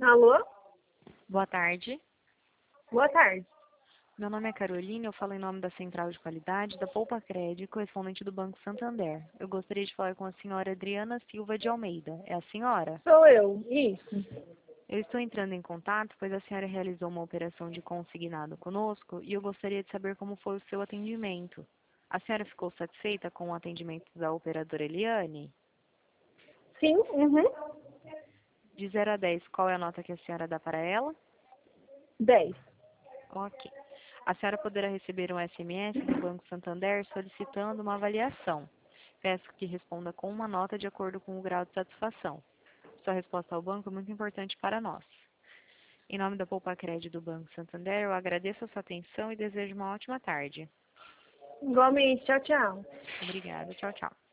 Alô? Boa tarde. Boa tarde. Meu nome é Carolina, eu falo em nome da Central de Qualidade da Poupa Crédito, correspondente do Banco Santander. Eu gostaria de falar com a senhora Adriana Silva de Almeida. É a senhora? Sou eu, isso. Eu estou entrando em contato, pois a senhora realizou uma operação de consignado conosco e eu gostaria de saber como foi o seu atendimento. A senhora ficou satisfeita com o atendimento da operadora Eliane? Sim, uhum. De 0 a 10, qual é a nota que a senhora dá para ela? 10. Ok. A senhora poderá receber um SMS do Banco Santander solicitando uma avaliação. Peço que responda com uma nota de acordo com o grau de satisfação. Sua resposta ao banco é muito importante para nós. Em nome da Poupa Crédito do Banco Santander, eu agradeço a sua atenção e desejo uma ótima tarde. Igualmente, tchau, tchau. Obrigada. Tchau, tchau.